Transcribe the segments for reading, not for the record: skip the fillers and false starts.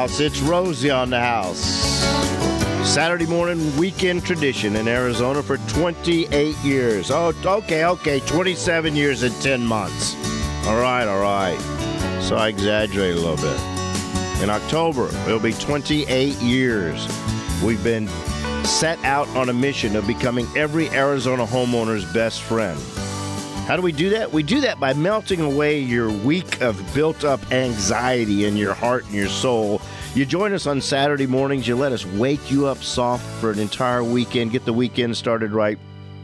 house. It's Rosie on the house. Saturday morning weekend tradition in Arizona for 28 years. Oh, okay. 27 years and 10 months. All right. So I exaggerate a little bit. In October, it'll be 28 years. We've been set out on a mission of becoming every Arizona homeowner's best friend. How do we do that? We do that by melting away your week of built-up anxiety in your heart and your soul. You join us on Saturday mornings. You let us wake you up soft for an entire weekend. Get the weekend started right.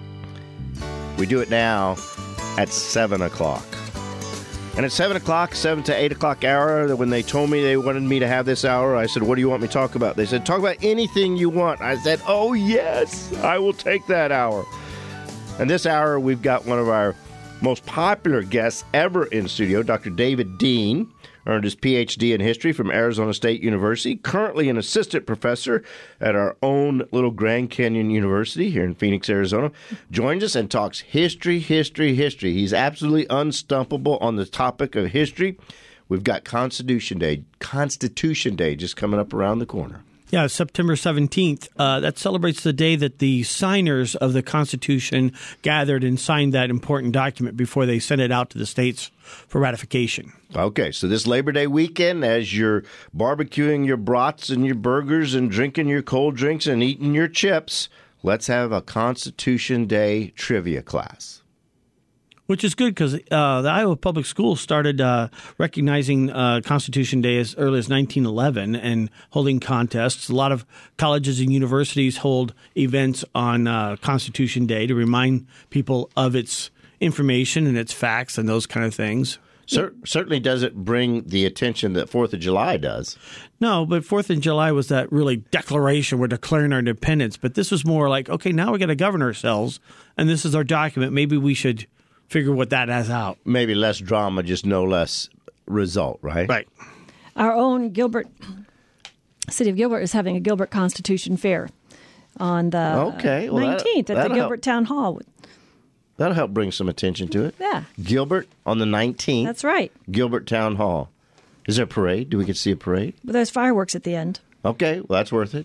We do it now at 7 o'clock. And at 7 o'clock, 7 to 8 o'clock hour, when they told me they wanted me to have this hour, I said, what do you want me to talk about? They said, talk about anything you want. I said, oh, yes, I will take that hour. And this hour, we've got one of our most popular guests ever in studio, Dr. David Dean, earned his Ph.D. in history from Arizona State University, currently an assistant professor at our own little Grand Canyon University here in Phoenix, Arizona, joins us and talks history. He's absolutely unstumpable on the topic of history. We've got Constitution Day just coming up around the corner. Yeah, September 17th. That celebrates the day that the signers of the Constitution gathered and signed that important document before they sent it out to the states for ratification. Okay, so this Labor Day weekend, as you're barbecuing your brats and your burgers and drinking your cold drinks and eating your chips, let's have a Constitution Day trivia class. Which is good because the Iowa Public Schools started recognizing Constitution Day as early as 1911 and holding contests. A lot of colleges and universities hold events on Constitution Day to remind people of its information and its facts and those kind of things. Certainly doesn't bring the attention that 4th of July does. No, but 4th of July was that really declaration. We're declaring our independence. But this was more like, okay, now we got to govern ourselves, and this is our document. Maybe we should figure what that has out. Maybe less drama, just no less result, right? Right. Our own City of Gilbert is having a Gilbert Constitution Fair on the 19th at the Gilbert Town Hall. That'll help bring some attention to it. Yeah. Gilbert on the 19th. That's right. Gilbert Town Hall. Is there a parade? Do we get to see a parade? But there's fireworks at the end. Okay, well, that's worth it.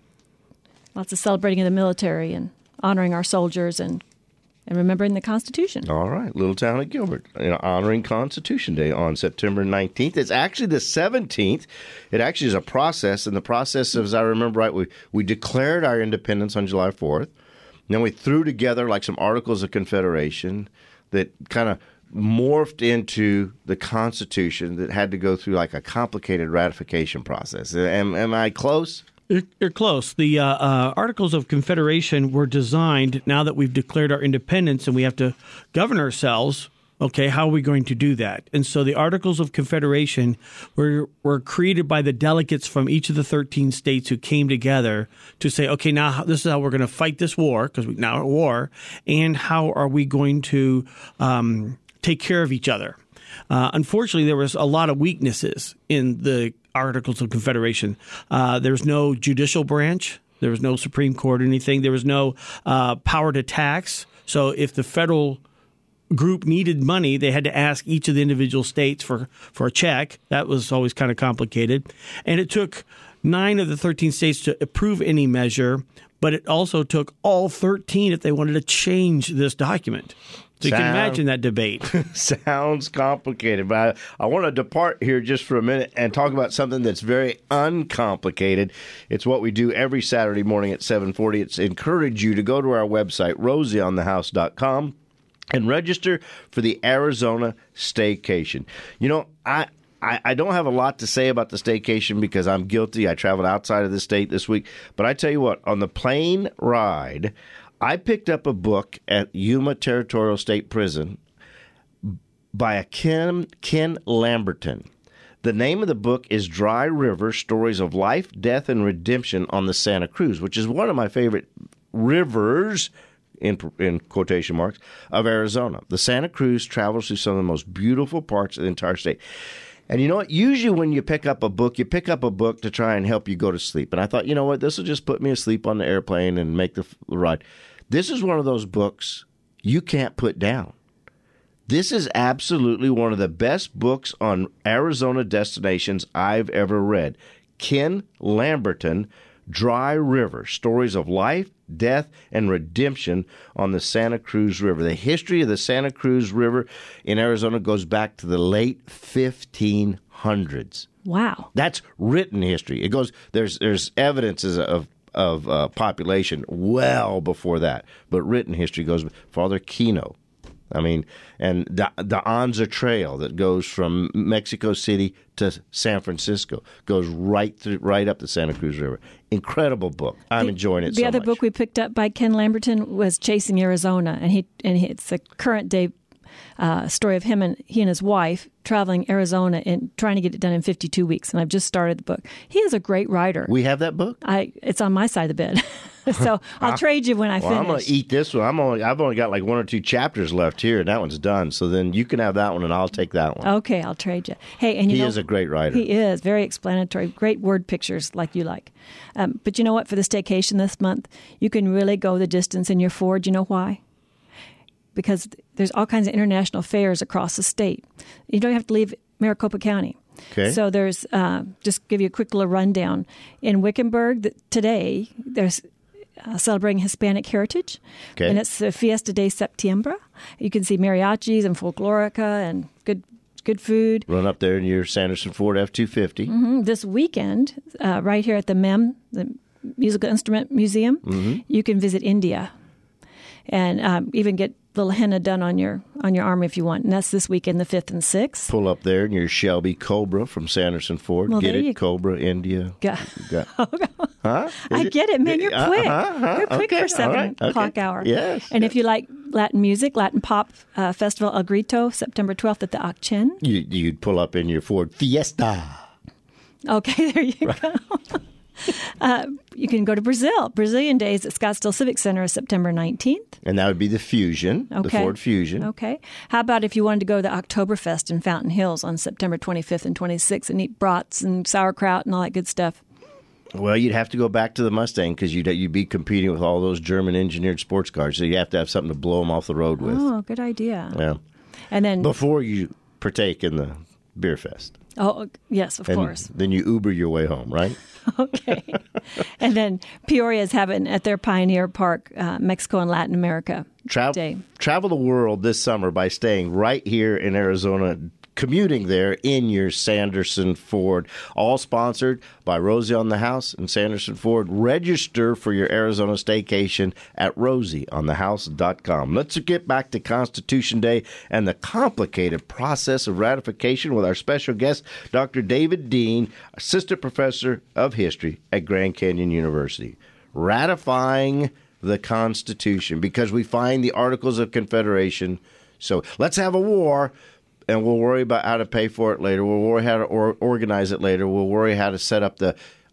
Lots of celebrating of the military and honoring our soldiers and remembering the Constitution. All right. Little town of Gilbert, honoring Constitution Day on September 19th. It's actually the 17th. It actually is a process, and the process, as I remember right, we declared our independence on July 4th. Then we threw together like some Articles of Confederation that kind of morphed into the Constitution that had to go through like a complicated ratification process. Am I close? You're close. The Articles of Confederation were designed now that we've declared our independence and we have to govern ourselves. Okay, how are we going to do that? And so the Articles of Confederation were created by the delegates from each of the 13 states who came together to say, okay, now this is how we're going to fight this war, because we're now at war, and how are we going to take care of each other. Unfortunately, there was a lot of weaknesses in the Articles of Confederation. There was no judicial branch. There was no Supreme Court or anything. There was no power to tax. So if the federal group needed money, they had to ask each of the individual states for a check. That was always kind of complicated. And it took 9 of the 13 states to approve any measure, but it also took all 13 if they wanted to change this document. So you can imagine that debate. Sounds complicated, but I want to depart here just for a minute and talk about something that's very uncomplicated. It's what we do every Saturday morning at 7:40. It's encourage you to go to our website, rosieonthehouse.com, and register for the Arizona Staycation. You know, I don't have a lot to say about the staycation because I'm guilty. I traveled outside of the state this week. But I tell you what, on the plane ride, I picked up a book at Yuma Territorial State Prison by a Ken Lamberton. The name of the book is Dry River, Stories of Life, Death, and Redemption on the Santa Cruz, which is one of my favorite rivers, in quotation marks, of Arizona. The Santa Cruz travels through some of the most beautiful parts of the entire state. And you know what? Usually when you pick up a book to try and help you go to sleep. And I thought, you know what? This will just put me asleep on the airplane and make the ride. This is one of those books you can't put down. This is absolutely one of the best books on Arizona destinations I've ever read. Ken Lamberton, Dry River, Stories of Life, Death, and Redemption on the Santa Cruz River. The history of the Santa Cruz River in Arizona goes back to the late 1500s. Wow. That's written history. It goes, there's evidences of population well before that, but written history goes Father Kino. I mean, and the Anza Trail that goes from Mexico City to San Francisco goes right up the Santa Cruz River. Incredible book. I'm enjoying it so much. The other book we picked up by Ken Lamberton was Chasing Arizona, and it's a current day story of he and his wife traveling Arizona and trying to get it done in 52 weeks. And I've just started the book. He is a great writer. We have that book? It's on my side of the bed. So I'll trade you when I finish. I'm going to eat this one. I've only got like 1 or 2 chapters left here, and that one's done. So then you can have that one, and I'll take that one. Okay, I'll trade you. Hey, and he is a great writer. He is very explanatory. Great word pictures like you like. But you know what? For the staycation this month, you can really go the distance in your Ford. You know why? Because there's all kinds of international fairs across the state. You don't have to leave Maricopa County. Okay. So there's, just give you a quick little rundown. In Wickenburg today, there's celebrating Hispanic heritage. Okay. And it's the Fiesta de Septiembre. You can see mariachis and folklorica and good food. Run up there in your Sanderson Ford F-250. Mm-hmm. This weekend, right here at the MEM, the Musical Instrument Museum, you can visit India and even get little henna done on your arm if you want. And that's this weekend, the 5th and 6th. Pull up there in your Shelby Cobra from Sanderson Ford. Well, get it? Cobra, India. Huh? I get it, man. You're quick. You're quick for 7 o'clock hour. Yes. And if you like Latin music, Latin Pop Festival El Grito, September 12th at the Akchen. You'd pull up in your Ford Fiesta. Okay, there you go. You can go to Brazil. Brazilian Days at Scottsdale Civic Center is September 19th. And that would be the Fusion, the Ford Fusion. Okay. How about if you wanted to go to the Oktoberfest in Fountain Hills on September 25th and 26th and eat brats and sauerkraut and all that good stuff? Well, you'd have to go back to the Mustang because you'd be competing with all those German-engineered sports cars. So you have to have something to blow them off the road with. Oh, good idea. Yeah. And then before you partake in the beer fest. Oh, yes, of course. Then you Uber your way home, right? Okay. And then Peoria is having at their Pioneer Park, Mexico and Latin America Day. Travel the world this summer by staying right here in Arizona, commuting there in your Sanderson Ford. All sponsored by Rosie on the House and Sanderson Ford. Register for your Arizona staycation at rosieonthehouse.com. Let's get back to Constitution Day and the complicated process of ratification with our special guest, Dr. David Dean, Assistant Professor of History at Grand Canyon University. Ratifying the Constitution because we find the Articles of Confederation. So let's have a war. And we'll worry about how to pay for it later. We'll worry how to organize it later. We'll worry how to set up the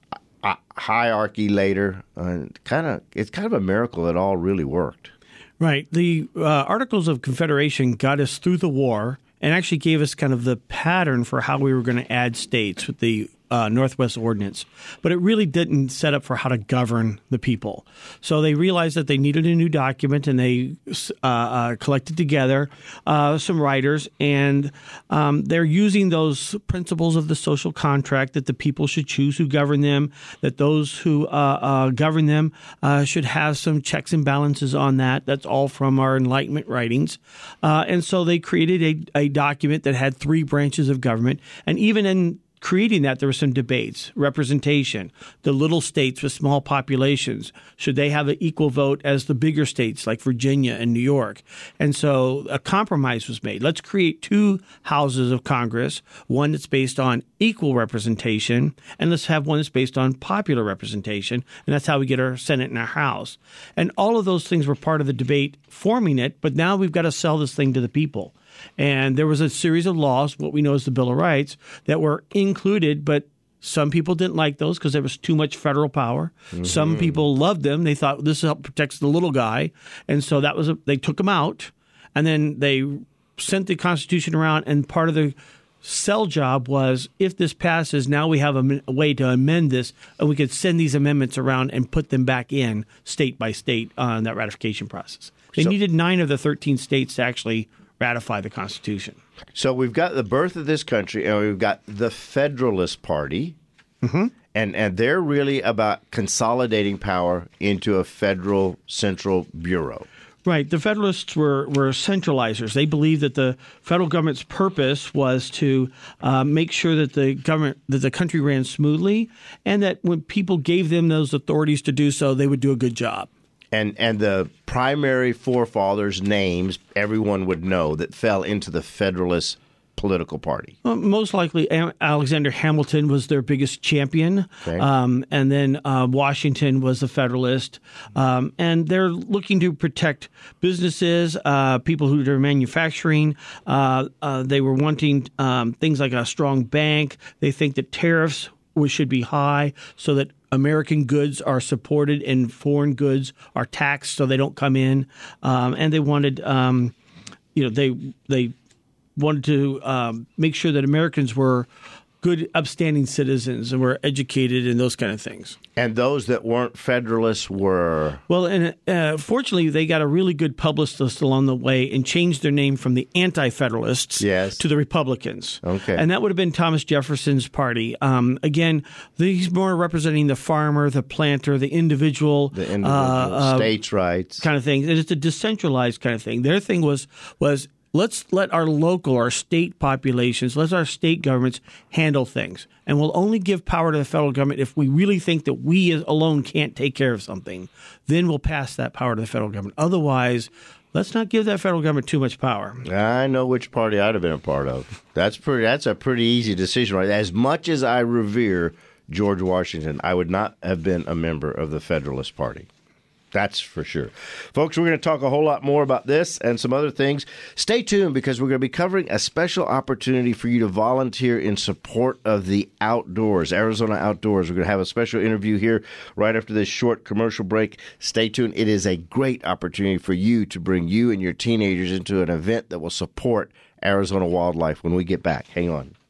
hierarchy later. It's kind of a miracle it all really worked. Right. The Articles of Confederation got us through the war and actually gave us kind of the pattern for how we were going to add states with the Northwest Ordinance. But it really didn't set up for how to govern the people. So they realized that they needed a new document, and they collected together some writers, and they're using those principles of the social contract that the people should choose who govern them, that those who govern them should have some checks and balances on that. That's all from our Enlightenment writings. And so they created a document that had 3 branches of government, and even in creating that, there were some debates. Representation, the little states with small populations, should they have an equal vote as the bigger states like Virginia and New York? And so a compromise was made. Let's create 2 houses of Congress, one that's based on equal representation, and let's have one that's based on popular representation, and that's how we get our Senate and our House. And all of those things were part of the debate forming it, but now we've got to sell this thing to the people. And there was a series of laws, what we know as the Bill of Rights, that were included, but some people didn't like those because there was too much federal power. Mm-hmm. Some people loved them. They thought this protects the little guy. And so they took them out, and then they sent the Constitution around, and part of the sell job was, if this passes, now we have a way to amend this, and we could send these amendments around and put them back in state by state on that ratification process. They needed 9 of the 13 states to actually ratify the Constitution. So we've got the birth of this country, and we've got the Federalist Party, And they're really about consolidating power into a federal central bureau. Right. The Federalists were centralizers. They believed that the federal government's purpose was to make sure that the country ran smoothly, and that when people gave them those authorities to do so, they would do a good job. And the primary forefathers' names everyone would know that fell into the Federalist political party. Well, most likely, Alexander Hamilton was their biggest champion, okay. And then Washington was a Federalist. And they're looking to protect businesses, people who are manufacturing. They were wanting things like a strong bank. They think that tariffs should be high so that American goods are supported and foreign goods are taxed so they don't come in. And they wanted, they wanted to make sure that Americans were good, upstanding citizens and were educated and those kind of things. And those that weren't Federalists were? Well, and fortunately, they got a really good publicist along the way and changed their name from the Anti-Federalists to the Republicans. Okay. And that would have been Thomas Jefferson's party. Again, he's more representing the farmer, the planter, the individual. States' rights. Kind of thing. And it's a decentralized kind of thing. Their thing was let's let our state populations, let our state governments handle things. And we'll only give power to the federal government if we really think that we alone can't take care of something. Then we'll pass that power to the federal government. Otherwise, let's not give that federal government too much power. I know which party I'd have been a part of. That's a pretty easy decision, right? As much as I revere George Washington, I would not have been a member of the Federalist Party. That's for sure. Folks, we're going to talk a whole lot more about this and some other things. Stay tuned because we're going to be covering a special opportunity for you to volunteer in support of the outdoors, Arizona Outdoors. We're going to have a special interview here right after this short commercial break. Stay tuned. It is a great opportunity for you to bring you and your teenagers into an event that will support Arizona wildlife when we get back. Hang on.